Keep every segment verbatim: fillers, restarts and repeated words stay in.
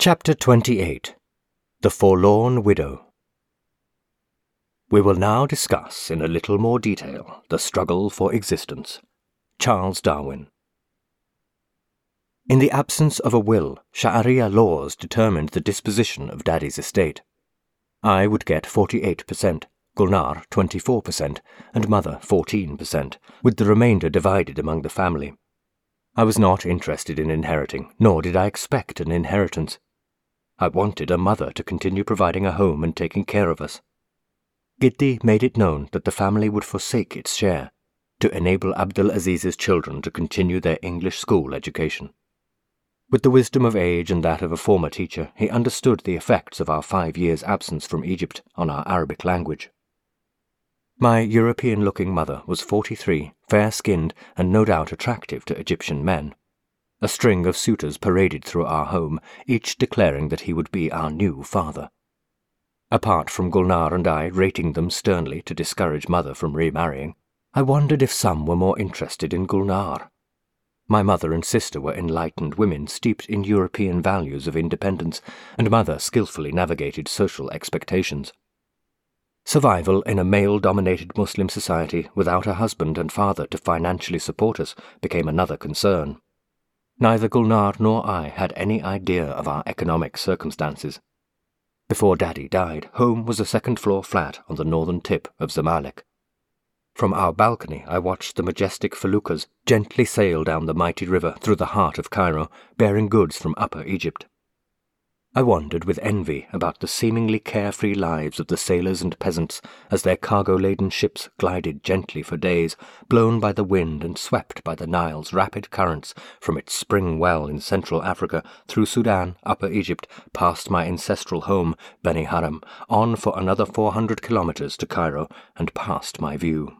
Chapter twenty-eight. The Forlorn Widow. We will now discuss in a little more detail the struggle for existence. Charles Darwin. In the absence of a will, Sharia laws determined the disposition of Daddy's estate. I would get forty-eight percent, Gulnar twenty-four percent, and Mother fourteen percent, with the remainder divided among the family. I was not interested in inheriting, nor did I expect an inheritance. I wanted a mother to continue providing a home and taking care of us. Giddi made it known that the family would forsake its share, to enable Abdul Aziz's children to continue their English school education. With the wisdom of age and that of a former teacher, he understood the effects of our five years' absence from Egypt on our Arabic language. My European-looking mother was forty-three, fair-skinned, and no doubt attractive to Egyptian men. A string of suitors paraded through our home, each declaring that he would be our new father. Apart from Gulnar and I rating them sternly to discourage Mother from remarrying, I wondered if some were more interested in Gulnar. My mother and sister were enlightened women steeped in European values of independence, and Mother skillfully navigated social expectations. Survival in a male-dominated Muslim society without a husband and father to financially support us became another concern. Neither Gulnar nor I had any idea of our economic circumstances. Before Daddy died, home was a second-floor flat on the northern tip of Zamalek. From our balcony I watched the majestic feluccas gently sail down the mighty river through the heart of Cairo, bearing goods from Upper Egypt. I wondered with envy about the seemingly carefree lives of the sailors and peasants as their cargo-laden ships glided gently for days, blown by the wind and swept by the Nile's rapid currents from its spring well in Central Africa through Sudan, Upper Egypt, past my ancestral home, Beni Haram, on for another four hundred kilometers to Cairo, and past my view.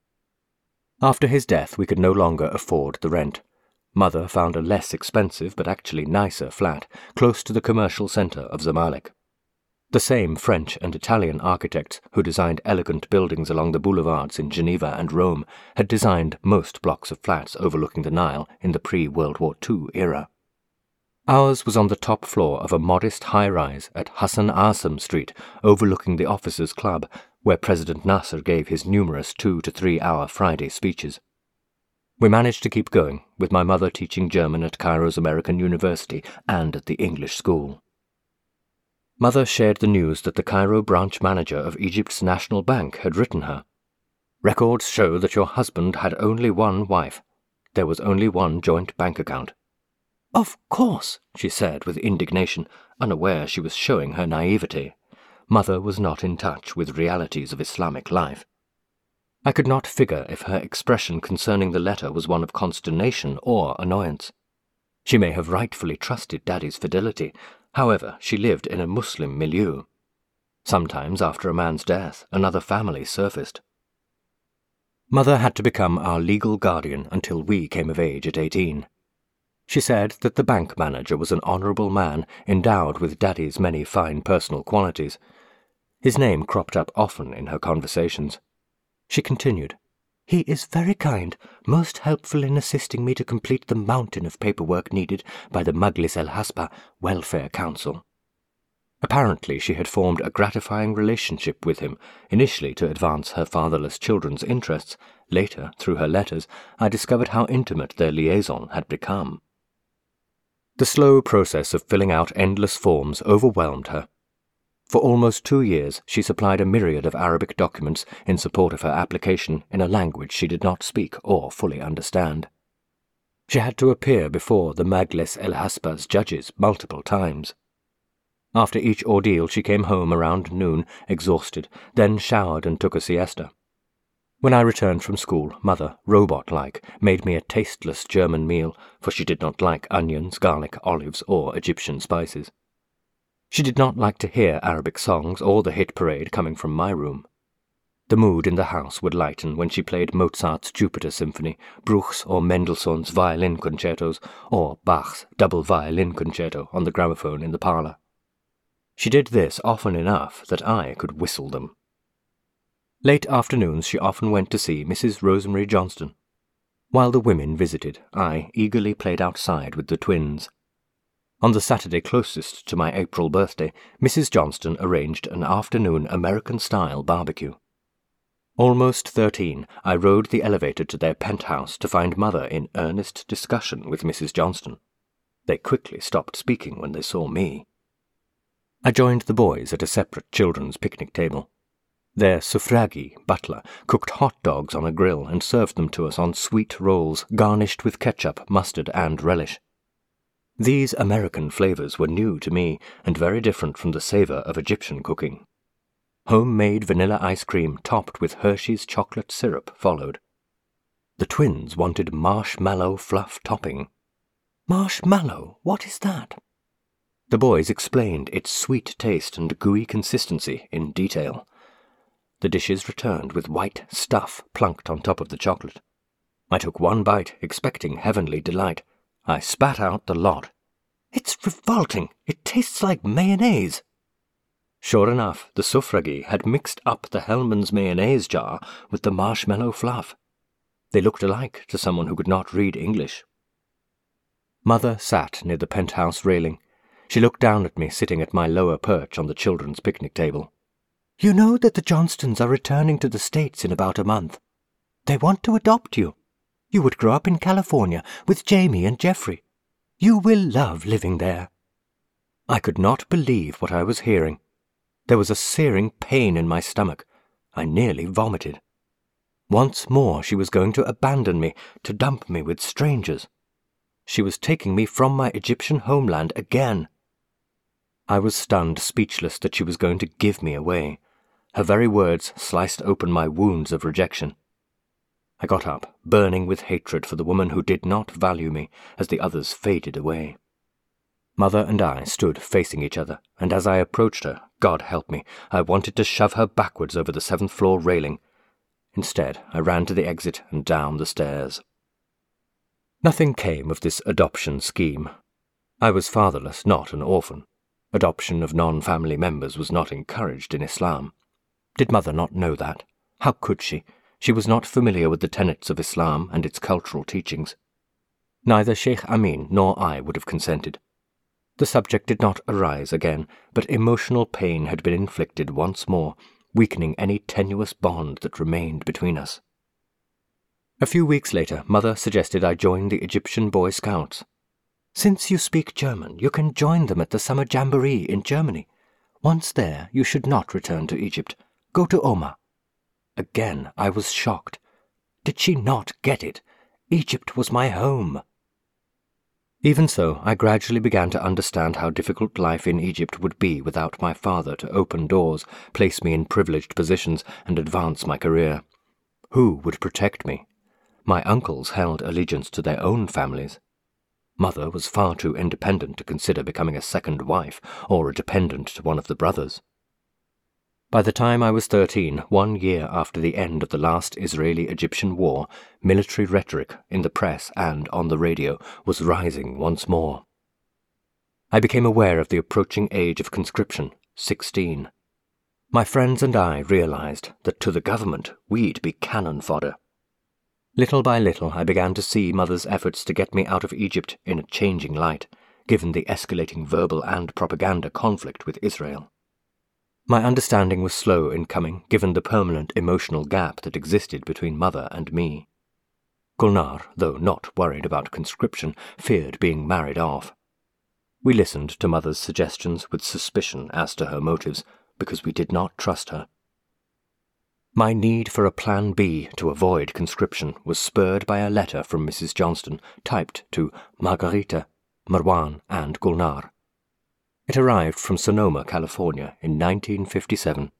After his death we could no longer afford the rent. Mother found a less expensive but actually nicer flat close to the commercial centre of Zamalek. The same French and Italian architects who designed elegant buildings along the boulevards in Geneva and Rome had designed most blocks of flats overlooking the Nile in the pre-World War Two era. Ours was on the top floor of a modest high-rise at Hassan Asim Street overlooking the Officers' Club, where President Nasser gave his numerous two- to three-hour Friday speeches. We managed to keep going, with my mother teaching German at Cairo's American University and at the English school. Mother shared the news that the Cairo branch manager of Egypt's National Bank had written her. "Records show that your husband had only one wife. There was only one joint bank account." "Of course," she said with indignation, unaware she was showing her naivete. Mother was not in touch with realities of Islamic life. I could not figure if her expression concerning the letter was one of consternation or annoyance. She may have rightfully trusted Daddy's fidelity, however, she lived in a Muslim milieu. Sometimes, after a man's death, another family surfaced. Mother had to become our legal guardian until we came of age at eighteen. She said that the bank manager was an honourable man endowed with Daddy's many fine personal qualities. His name cropped up often in her conversations. She continued, "He is very kind, most helpful in assisting me to complete the mountain of paperwork needed by the Majlis el-Hasba Welfare Council." Apparently she had formed a gratifying relationship with him, initially to advance her fatherless children's interests. Later, through her letters, I discovered how intimate their liaison had become. The slow process of filling out endless forms overwhelmed her. For almost two years she supplied a myriad of Arabic documents in support of her application in a language she did not speak or fully understand. She had to appear before the Majlis el-Hasba's judges multiple times. After each ordeal she came home around noon, exhausted, then showered and took a siesta. When I returned from school, Mother, robot-like, made me a tasteless German meal, for she did not like onions, garlic, olives, or Egyptian spices. She did not like to hear Arabic songs or the hit parade coming from my room. The mood in the house would lighten when she played Mozart's Jupiter Symphony, Bruch's or Mendelssohn's violin concertos, or Bach's double violin concerto on the gramophone in the parlour. She did this often enough that I could whistle them. Late afternoons she often went to see Missus Rosemary Johnston. While the women visited, I eagerly played outside with the twins. On the Saturday closest to my April birthday, Missus Johnston arranged an afternoon American-style barbecue. Almost thirteen, I rode the elevator to their penthouse to find Mother in earnest discussion with Missus Johnston. They quickly stopped speaking when they saw me. I joined the boys at a separate children's picnic table. Their suffragi, butler, cooked hot dogs on a grill and served them to us on sweet rolls garnished with ketchup, mustard, and relish. These American flavors were new to me and very different from the savor of Egyptian cooking. Homemade vanilla ice cream topped with Hershey's chocolate syrup followed. The twins wanted marshmallow fluff topping. Marshmallow? What is that? The boys explained its sweet taste and gooey consistency in detail. The dishes returned with white stuff plunked on top of the chocolate. I took one bite, expecting heavenly delight. I spat out the lot. It's revolting. It tastes like mayonnaise. Sure enough, the suffragi had mixed up the Hellmann's mayonnaise jar with the marshmallow fluff. They looked alike to someone who could not read English. Mother sat near the penthouse railing. She looked down at me sitting at my lower perch on the children's picnic table. You know that the Johnstons are returning to the States in about a month. They want to adopt you. You would grow up in California with Jamie and Jeffrey. You will love living there. I could not believe what I was hearing. There was a searing pain in my stomach. I nearly vomited. Once more she was going to abandon me, to dump me with strangers. She was taking me from my Egyptian homeland again. I was stunned, speechless that she was going to give me away. Her very words sliced open my wounds of rejection. I got up, burning with hatred for the woman who did not value me, as the others faded away. Mother and I stood facing each other, and as I approached her, God help me, I wanted to shove her backwards over the seventh-floor railing. Instead, I ran to the exit and down the stairs. Nothing came of this adoption scheme. I was fatherless, not an orphan. Adoption of non-family members was not encouraged in Islam. Did Mother not know that? How could she? She was not familiar with the tenets of Islam and its cultural teachings. Neither Sheikh Amin nor I would have consented. The subject did not arise again, but emotional pain had been inflicted once more, weakening any tenuous bond that remained between us. A few weeks later, Mother suggested I join the Egyptian Boy Scouts. Since you speak German, you can join them at the summer jamboree in Germany. Once there, you should not return to Egypt. Go to Omagh. Again, I was shocked. Did she not get it? Egypt was my home. Even so, I gradually began to understand how difficult life in Egypt would be without my father to open doors, place me in privileged positions, and advance my career. Who would protect me? My uncles held allegiance to their own families. Mother was far too independent to consider becoming a second wife or a dependent to one of the brothers. By the time I was thirteen, one year after the end of the last Israeli-Egyptian war, military rhetoric in the press and on the radio was rising once more. I became aware of the approaching age of conscription, sixteen. My friends and I realized that to the government we'd be cannon fodder. Little by little I began to see Mother's efforts to get me out of Egypt in a changing light, given the escalating verbal and propaganda conflict with Israel. My understanding was slow in coming, given the permanent emotional gap that existed between Mother and me. Gulnar, though not worried about conscription, feared being married off. We listened to Mother's suggestions with suspicion as to her motives, because we did not trust her. My need for a plan B to avoid conscription was spurred by a letter from Missus Johnston, typed to Margarita, Marwan, and Gulnar. It arrived from Sonoma, California, in nineteen fifty-seven.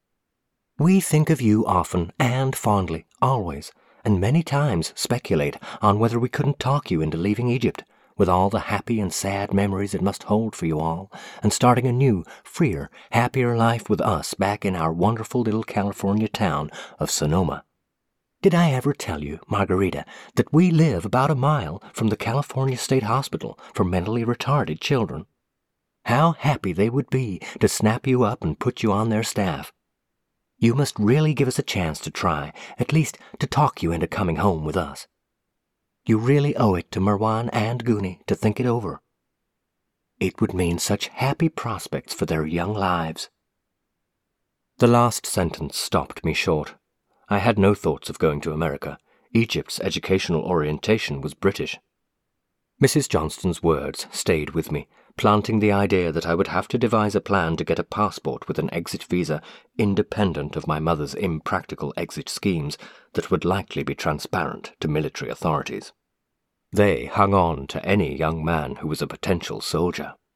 We think of you often and fondly, always, and many times speculate on whether we couldn't talk you into leaving Egypt, with all the happy and sad memories it must hold for you all, and starting a new, freer, happier life with us back in our wonderful little California town of Sonoma. Did I ever tell you, Margarita, that we live about a mile from the California State Hospital for mentally retarded children? How happy they would be to snap you up and put you on their staff. You must really give us a chance to try, at least to talk you into coming home with us. You really owe it to Marwan and Goonie to think it over. It would mean such happy prospects for their young lives. The last sentence stopped me short. I had no thoughts of going to America. Egypt's educational orientation was British. Missus Johnston's words stayed with me, planting the idea that I would have to devise a plan to get a passport with an exit visa independent of my mother's impractical exit schemes that would likely be transparent to military authorities. They hung on to any young man who was a potential soldier.